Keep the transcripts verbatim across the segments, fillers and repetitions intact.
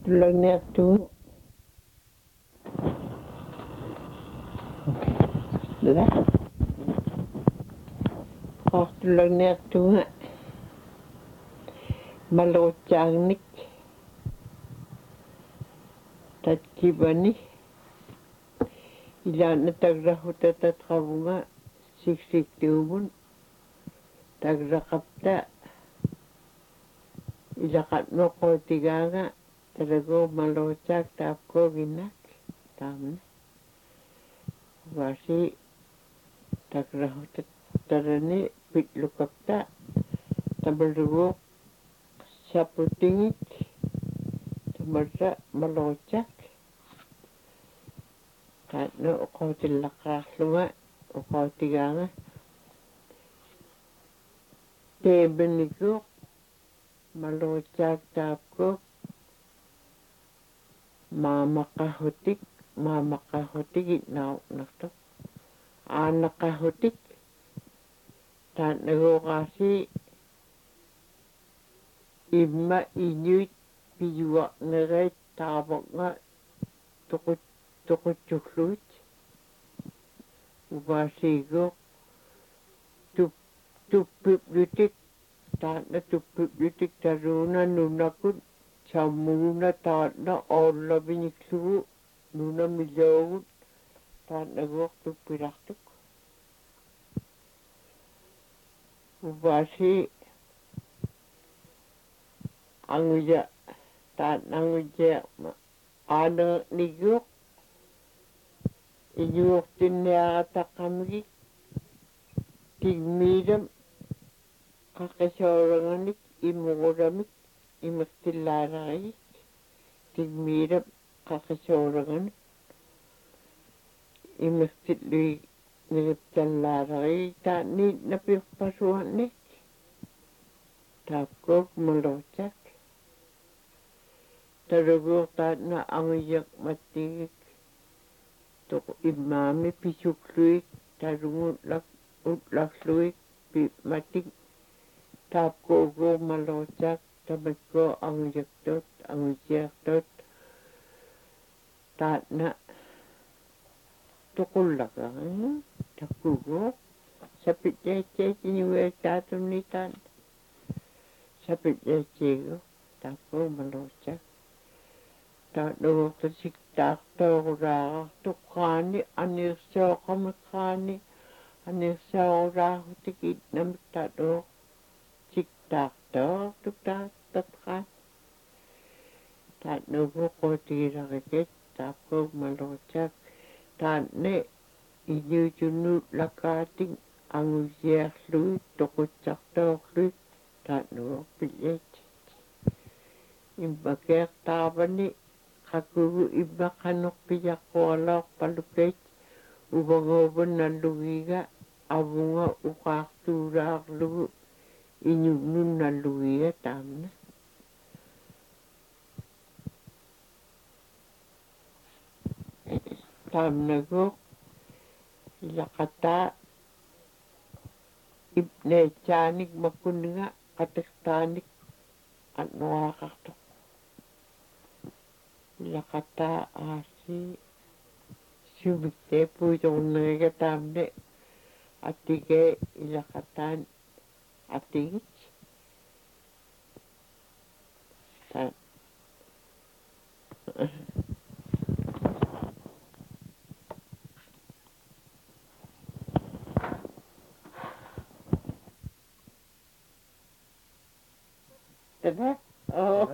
Kortulagna tu. Lah. Kortulagna tu. Malocangnik. Tatkibani. Ilana tagrahuta tatravunga. Siksik tiumun. Tagrakapta. Ilakat mo ko tigaga. Talago malocak tapko ginak. Tamna. Wasi tagrahuta tarani pitlukapta. Tabalrugo saputingit. Tamarsa malocak. Katno ko tilakaslunga. Ko tigaga. Tebeniko. Malocak tapko. Mamakahutik, mamakahutik itnaw nakto. Anakahutik. Tan nago kasi imma inyuit piyuak ngagay tabak nga tukot tukot chuklut. Ubasigo tup tupip lutik. Tan na tupip lutik taruna nunakut. Chamuna taat na olla biniklu nuna milaut taat na gok tu piraktuk ubasi angja taat angja ana nigok inyuk tinya takamgi tigmidam kakasoranganik imuramik imaktilarai tigmirap kakasorangan imaktili nagtalarai ta ni napipasuhan ni tapkok malocak taragok ta na angyak matigik tok imami pisukluik tarungut lak utlakluik pi matig tapkok go malocak Tabat ko ang yaktot, ang yaktot, taat na tukul laka, takugo, sapit yache, sinuwe tatum ni taat, sapit yache go, tako malocak, taat do tasik tak to ra, tukani, anirsa kamakani, anirsa ra, tikit namik taat do, sik tak to, tuk taat, tatkan. Taat nubo ko tira kekit, tapko malocak. Taat ne, inyu junut lakating, ang usiak luit, tokot saktok luit, taat nubo pilit. Imbakek tabani, kakuru ibakanok piyak kolok palupit, ubang-ubang na luwiga, abunga ukak turak luit, inyunun na luwiga tamna. Tamna ko, lakata, ibne chanik makuninga, katektanik, at nawakakto. Lakata asi, subikte po itong nagatamne, atige ilakatan, atigit. Tan. Tada? Oh.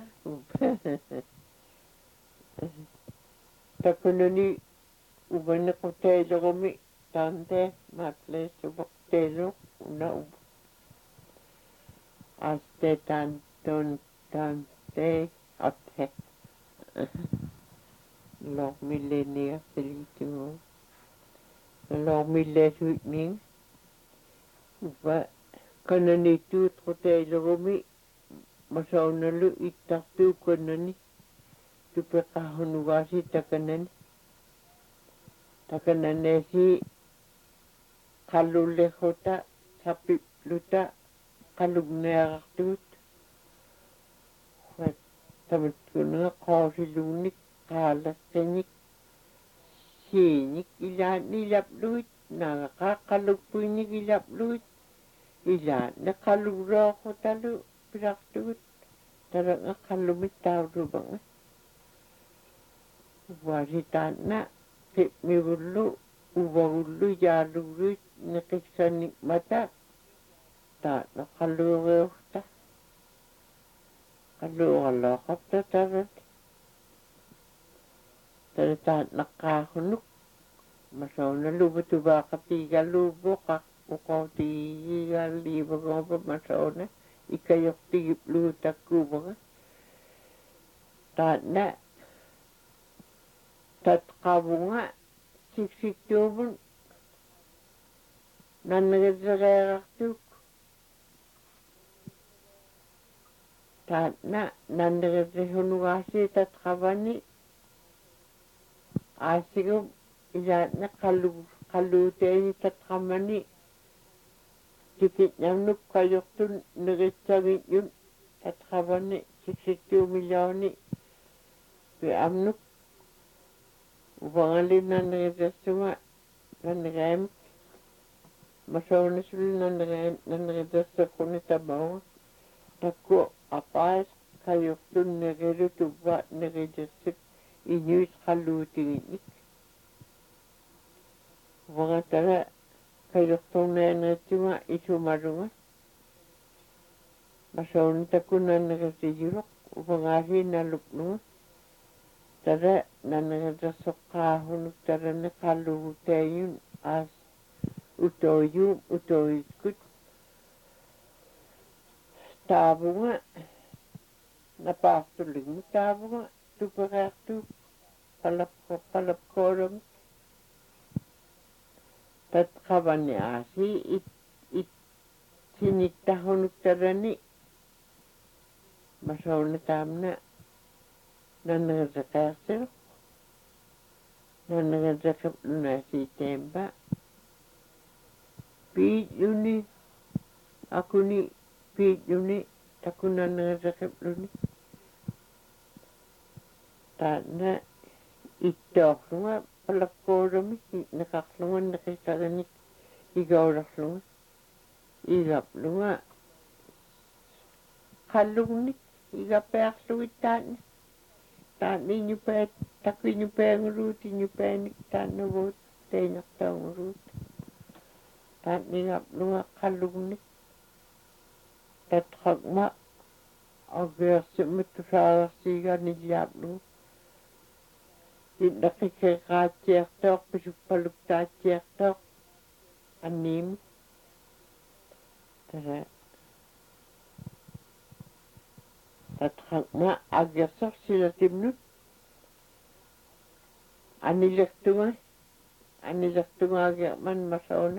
Takunani ubana ko telo kami tante matle subak telo una ub aste tanton tante ate lok milenia pelito lok mille suitning uba kanani tu ko telo kami masauna lu itaktu kanani tupekahon wasi takanani takanane si kalulekota sapip luta kalugneaktut tamat kuna qawsiluunnik qaalaqqinik siinik ilaat nilapluit naaqaqqalukpuinik ilapluit ilaat naqalurooqutalu pilaqtugut taranga qallumit taurubanga wasitaanna pimivullu uvagullu yaalugluit niqiksanik mata taana qalluugiuqta qalluuqallooqapta tarat tarataan naqqaaqunuk masauna lubatuvaaqatigaluuboqa uqautigigalliivagoopa masauna ikayuqtigipluutakkuuvaga taana tatqavunga siksittuuvun nannegerseqeerartuk taana nannegersehunugaasi tatqavani aasigum ilaatna qallu qalluuteeni tatqamani tikitnamnuk kayuqtun neritsaginyun tatqavani siksittuumillooni piamnuk uvangali nannegersersunga nannegeemik masaunasulu nannegeem nannegerserquni tamaunga takku aqaas kayuqtun negerutuvva negersersip inyuit qalluutiginnik uvangatara kayuqtunneeneritsunga isumarunga masauni takku nannegersiyuruq uvangaasi naluknunga tara nannegersersoqqaahunuk taranne qalluguteeyun aas utoyuum utoyitkut taavunga napaartuligmu taavunga tupereertuuk palapko palapkoorami tatqavani aasi it it sinittahunuk tarani masauna taamna nannegerseqeersiruq nannegerseqiplunaasiiteempa piitluni akuni piitluni takku nannegerseqipluni taana ittooqlunga palapkoorami neqarlunga neqisaganik igaulaqlunga igaplunga qallugnik igapearlugit taanna taanna iñupeet takku iñupeanguruut iñupeenik taannavuut teinertaunguruut taanna igaplunga qallugnik tatqaqma ageersimuttusaagersiiganillaaplugu inneqikeqaatsiartooq pisuppaluktaatiartooq anniim tara tatqaqma ageersorsilatimnut anilertunga anilertunga ageerman masauna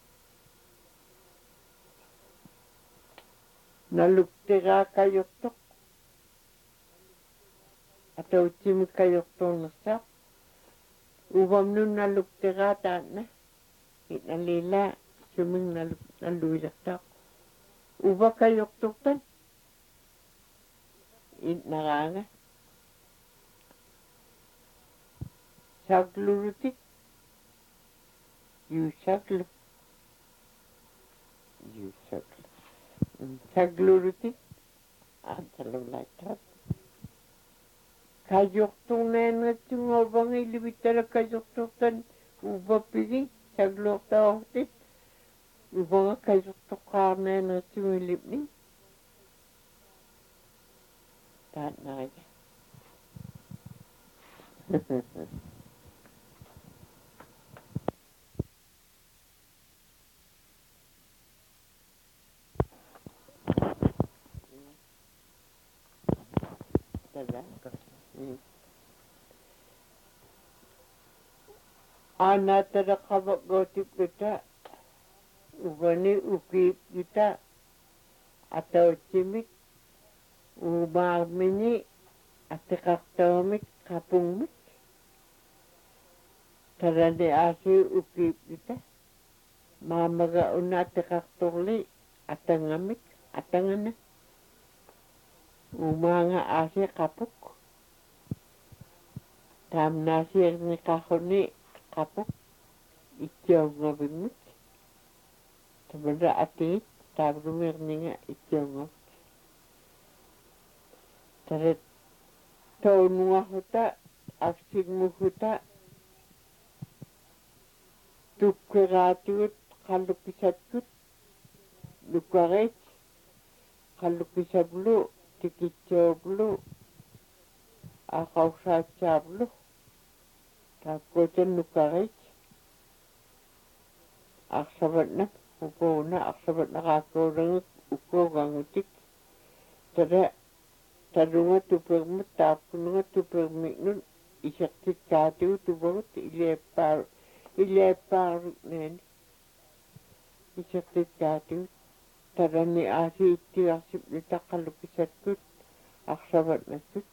naluktegaa kayuqtoq atautsimi kayuqtuunnersaaq uvamnun naluktegaa taanna itnalilaa suming naluk nalluilertaaq uva kayuqtuqtan itnaraanga saglurutik yuusaglu yuusaglu saglurutik antalulaittat kayuqtunneenettungorvangillivittala kayuqtuqtan uvapigi sagluortaortit uvanga kayuqtoqqaarneenettungillipni taannaria anatara qavaqgootipluta uvani ukiipluta atautimik umaarmini atiqartaamik qapungmik tarani aasi ukiipluta maamaga una atiqartorli atangamik atangana umanga ase kapuk tam nasir ni kahoni kapuk ikyongo bimit tabada ati tabrumir ninga ikyongo taret taunua huta aksigmu huta tukkeratut kallupisatut lukaret kallupisablu tikitsoblu akausaatsablu tapkoten lukaret aksabatna ukona aksabatna kakorang ukogangutik tada tadunga tupermut tapkununga tupermitnun isaktit katiu tubarut ilepar ilepar nen isaktit katiu tadani asi itti aksib litakallupisatut aksabatnatut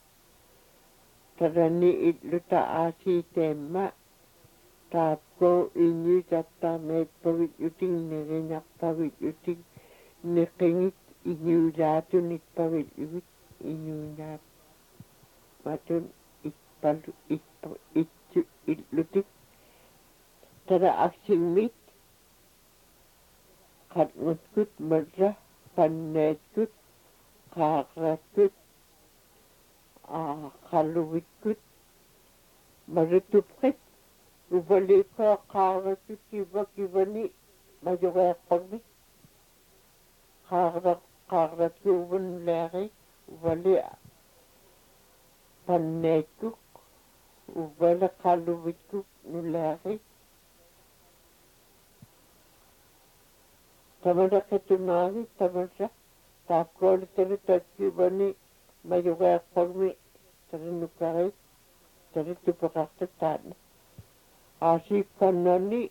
tadani itluta asi temma tapko inyu tatta met pavit yuting nirinak pavit yuting nikingit inyu jatu nit pavit yuting inyu jat matun itpalu itpa itju itlutik tada aksingmit katngutkut marra pannetkut kakratkut kaluwitkut marutupkit ubaliko karakut kiba kibani majuqeqqormi kakrak kakratku uban leqi ubali pannetkuk ubali kaluwitkuk nuleqi tamada ketunagi tamada tapkol tere tatkibani majuqeqqormi tere nukarit tere tupakakta taadna asik kannani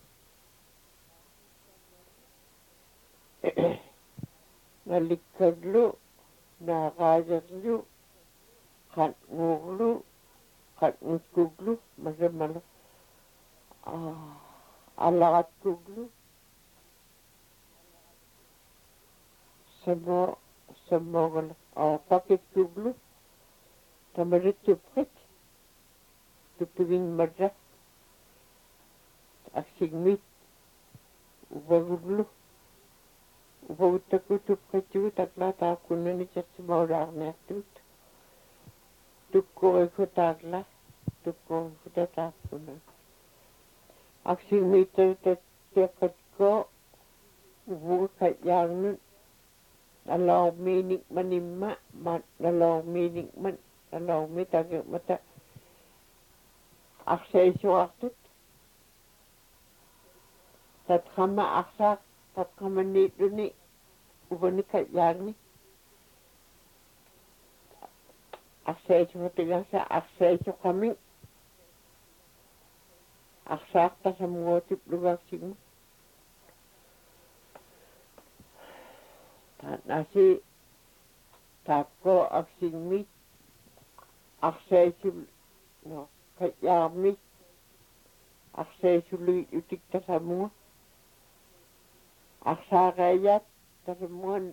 nalikadlu naqajarlu qatnguglu qatngutkuglu masamala alaqatkuglu samo samogala pakitkuglu tamarit tupkit tupigin marra aksigmit ubaguglu ubagutaku tupkitu takla takunani chatsimaurarnertut tukkoiku takla tukkoiku takunan aksigmit tekatko ubu kayarnun along meaning manimma mat along meaning man along mitake mata aksaisu aktut tatkama aksak tatkama niduni ubani kayarni aksaisu hatigasa aksaisu kami aksak tasamngotip lugaksigmu nasi tapko aksingmit aksaisu no kayarmit aksaisu luit utik tasamua aksarayat tasamuan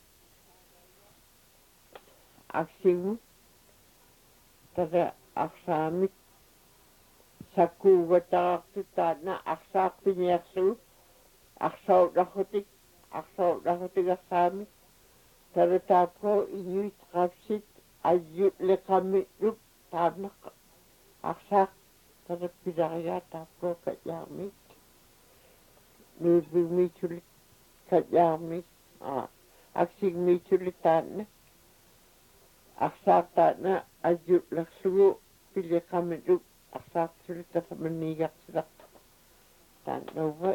aksimu tada aksamit saku wataraktu tadna aksak pinyaksu aksau dahutik aksau dahutik aksamit tada tapko inyuit kapsit ayut lekamit rup tadna aksak tada pidayat tapko kayarmit nurbi mitulit kayarmit aksing mitulit tadna aksak tadna ayut laksugu pilekamit rup aksak sulit tasamanigak sidak tadna wa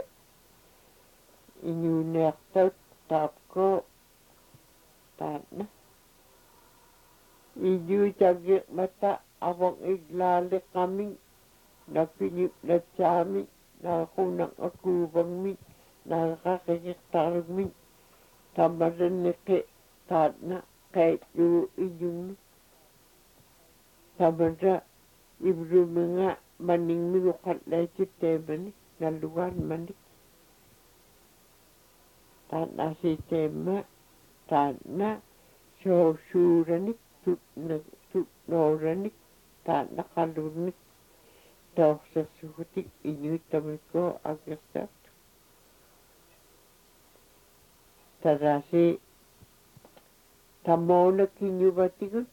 inyunertat tapko tadna iju jagik mata awang iglali kami napinip na chami nakakunang akubang mi nakakikiktarag mi tamaran nike tadna kahit yu iyong tamara ibru mga maning minukat na ititema ni naluan manik tadna si tema tadna so suurani tut na tut norani ta nakaluni tausa suhutik inutamiko agasta tadasi tamona kinyubatigun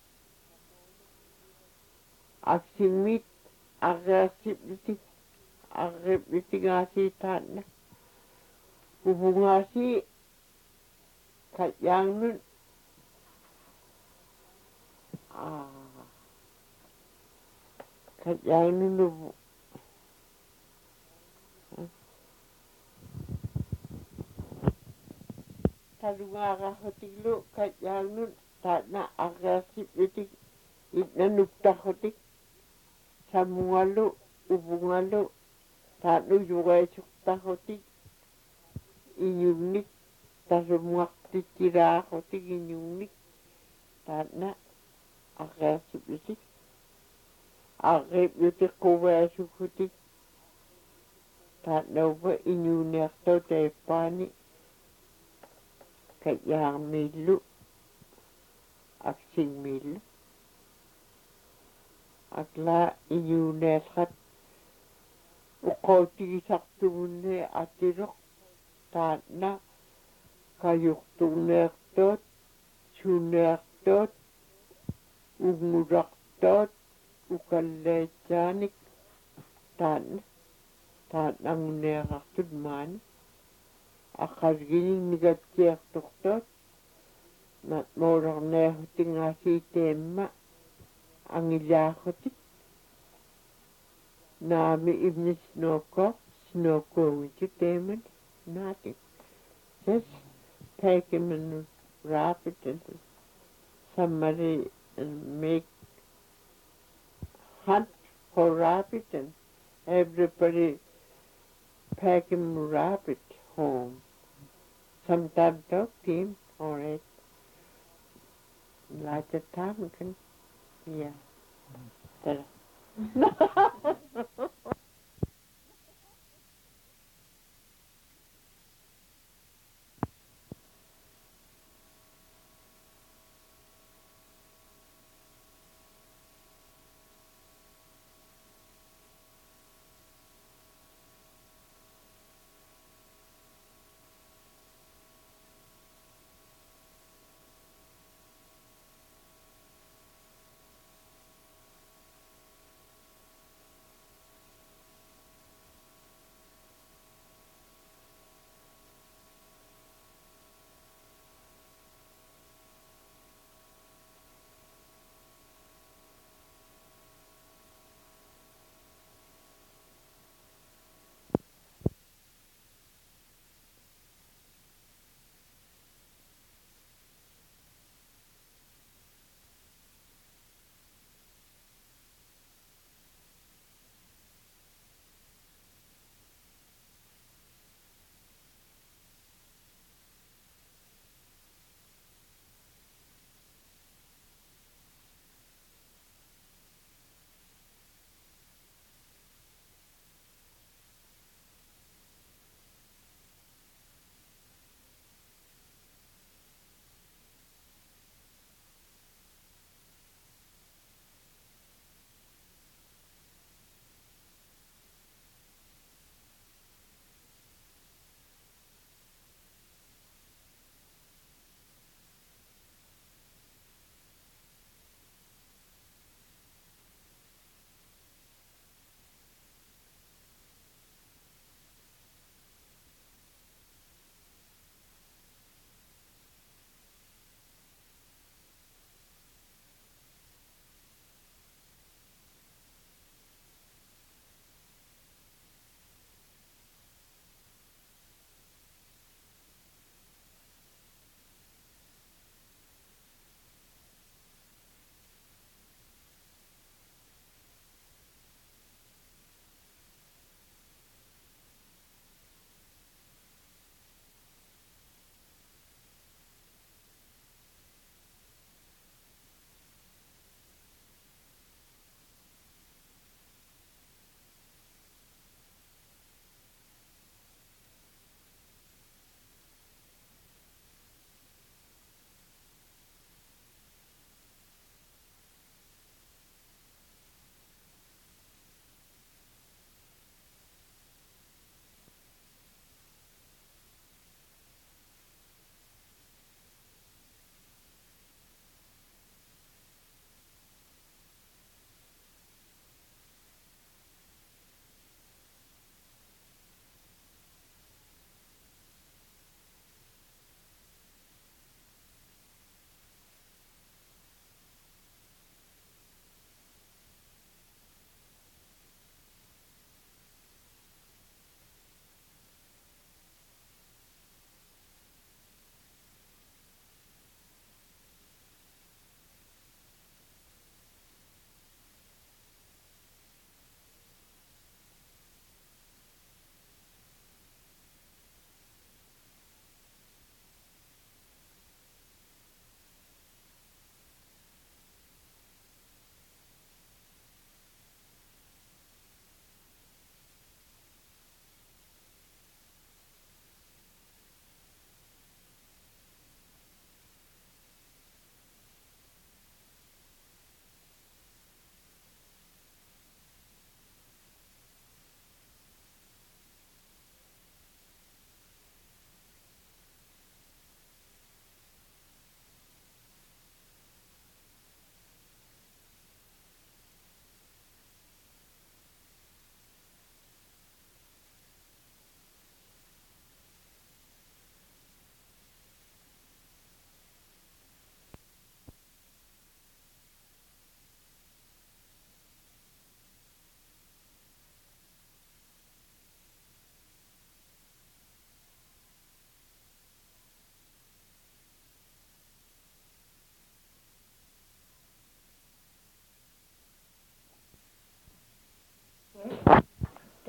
aksimit agasipiti agipiti ngasi tana ubungasi kayangun ah kayangun ubu talungaga hotiglu kayangun tana agasipiti itna nukta hotik samungalu ubungalu tanu juga sukta hotik inyungnik tasumuak titira hotik inyungnik tana agasipiti agipiti kuwa sukutik tana uba inyunekto tepani kayang milu aksing milu akla inyunekat ukoti saktumune atirok tana kayuktunektot sunektot umuraktot ukallejanik tana tana ngunekaktud mani akargining nigatsiektuktot matmorang nehutingasi tema angilakotik nami ibni snoko snoko which temen nothing just take him and wrap it and somebody and make hunt for rabbit and everybody pack him rabbit home sometimes talk to him or it like a time can yeah Tara.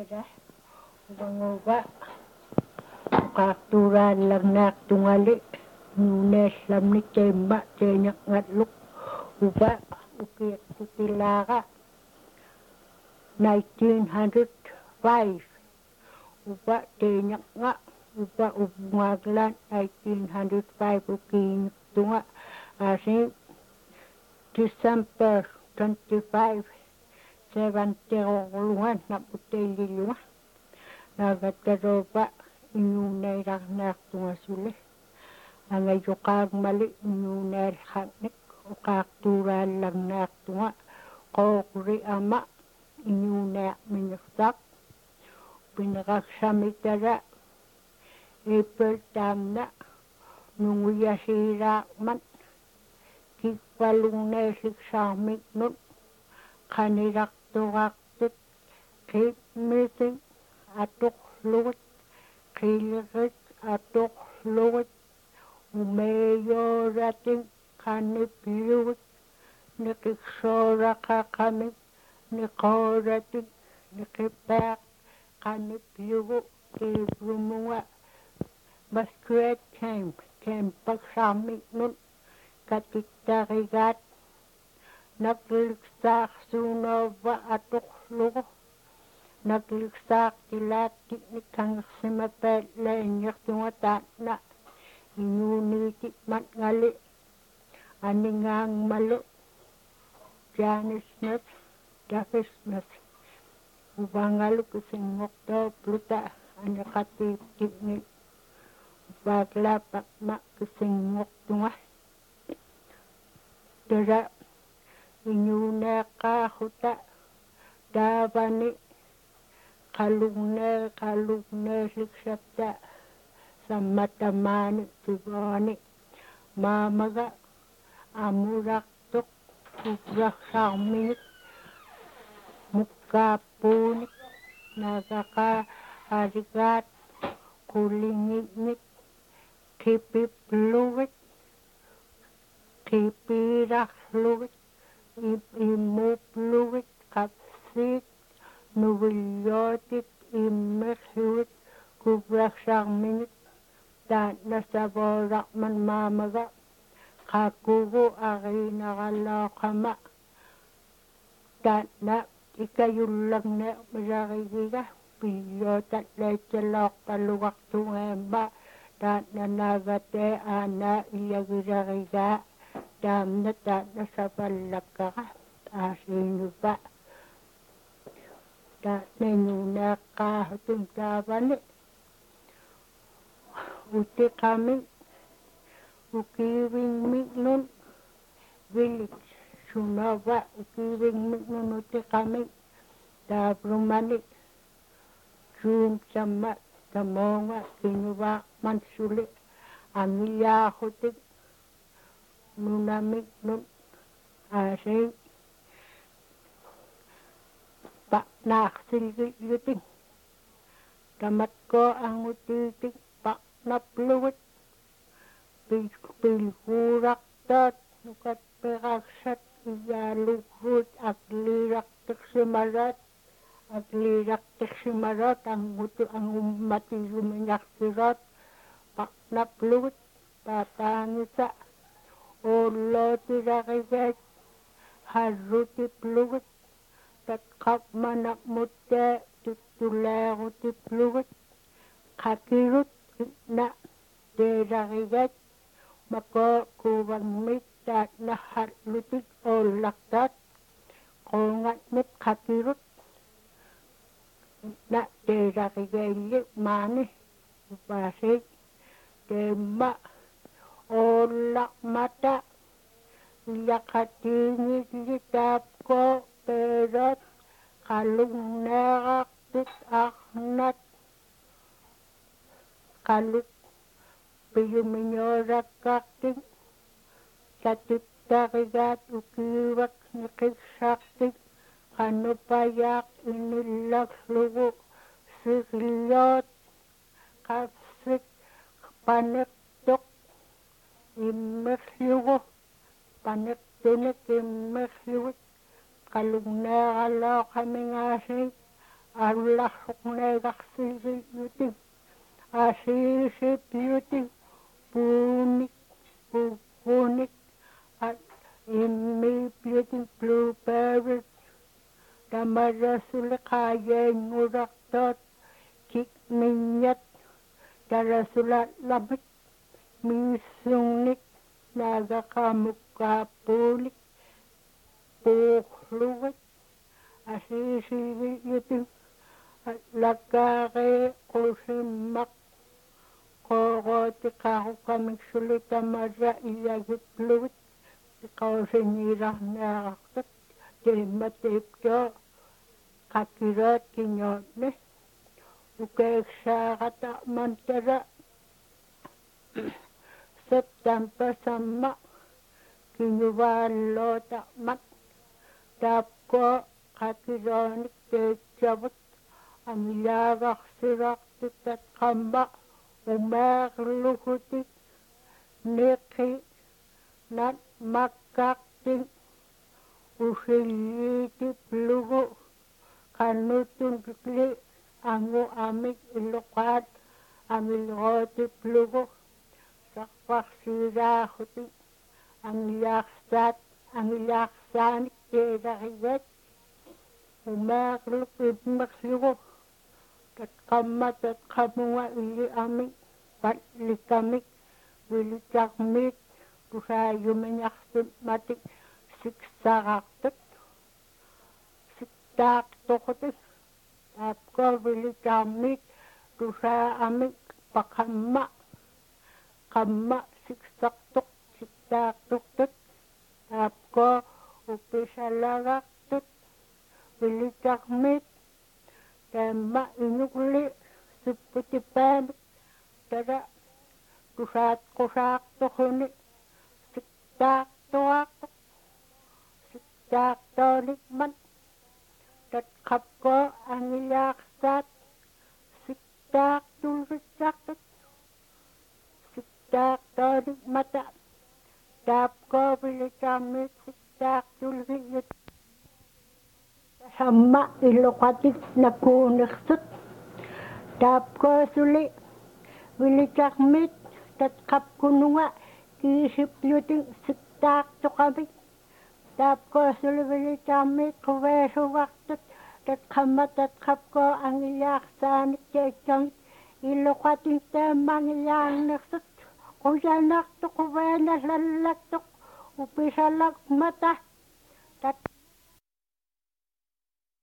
tira ubangoba kakturan lang nak tungali nunes lam ni temba tenyak ngatluk uba ukiyak tutilaka nineteen oh five uba tenyak nga uba ubungaglan nineteen oh five ukiyak tunga asing December twenty-five seventy lungan na puteli lunga nagataroba inyunay ragnak tunga suli ang ayukag mali inyunay haknik o kakturan lang nak tunga kokri ama inyunay minaksak pinakaksamitara April tam na nung uyasira man kikpalung nesik samik nun kanirak turaktit kip meeting atok luwit kilirit atok luwit umayorating kanip luwit nikiksora ka kami nikorating nikipek kanip luwit kibrumunga baskwet kem kem pagsamik nun katikarigat nagliksak sunova atok lugo nagliksak tilat tiknikang simapet lenyak tungata na inyunitik mat ngali aningang malo Janice Smith Duffy Smith ubangalu kisingok to pluta anakatip tiknik bagla pakmak kisingok tunga Dara inyuna ka huta davani kalungne kalungne siksapta samatamani tibani mamaga amurak tuk ubrak saumit mukapunik nagaka harigat kulingit kipip luwit kipirak luwit imup luwit kapsit nubilyotit imek luwit kubrak sangminit dan nasaborak man mamaga kakugo ari nakalakama dan na ikayulang na masarigiga pilyotat lechalok paluwak tungemba dan nanagate ana iyagirariga dam na ta na sa balaka asino ba da nenuna ka tuntaban uti kami ukiwing mignun village sunaba ukiwing mignun uti kami da brumani jum sama tamonga kinuwa mansuli amilya hutik nunamik nun asing pak naksil yuting tamat ko ang utitik pak napluwit pilkurak tat nukat peraksat iyalukrut at lirak tiksimarat at lirak tiksimarat ang uti ang umati suminyak sirat pak napluwit patangisa Olo tirakiget haruti pluwit tatkap manak mute tutularuti pluwit kakirut na tirakiget mako kuwang mit tat nahat lutik o laktat kongat mit kakirut na tirakiget mani upasik tema Olak mata yakatingit litap ko perot kalung nerak tit aknat kaluk piyuminyorak kakting katip tarigat ukiwak nikisaktik kanupayak inilak lugu sikliyot kapsik panik Imekliwo, panik tinik imekliwit, kalung nakalaw kami nga sing, Allah suknegaksi yuting asisi yuting punik punik at imi yuting blueberry damara sulikayen nguraktot kik minyat dara sulat lamit misungnik nagakamukkapulik puhluwit asisi yuting lakare kusimak kogoti kahukamik sulitamara iyagipluwit kausinirahnaraktat tematipto kakirat kinyotne ukeksakata mantara September sama kinyuvalota mat tapko kakironik tejabut amilagak sirak titat kamba umakluhutik niki nat makakting usiliti plugo kanutun kikli angu amik ilukat amilgoti plugo sakpak sirahuti angilaksat angilaksanik tedakiyat umakluk ibmaklugo tat kama tat kamunga ili amik patlikamik wilitakmik kusayuminyaksut matik siksakaktot siktak tokotis tapko wilitamik kusa amik pakamma kamma siksaktok siktak toktot tapko upisalagaktut wilitakmik temma inukli suputipamik tada kusat kusak tohuni siktak toaktok siktak tolikman tat kapko angilaksat siktak tulritaktot siktak tolikmata tapko wilitamik siktak tulriyut sama ilokatik nakuniksut tapko suli wilitakmik tat kapkununga kisip yuting siktak tokamik tapko suli wilitamik kuwesuwaktut tat kama tat kapko angilaksanik kecamik ilokatik temangilangniksut kuyanaktuk kuwenaslalaktuk upisalak mata tat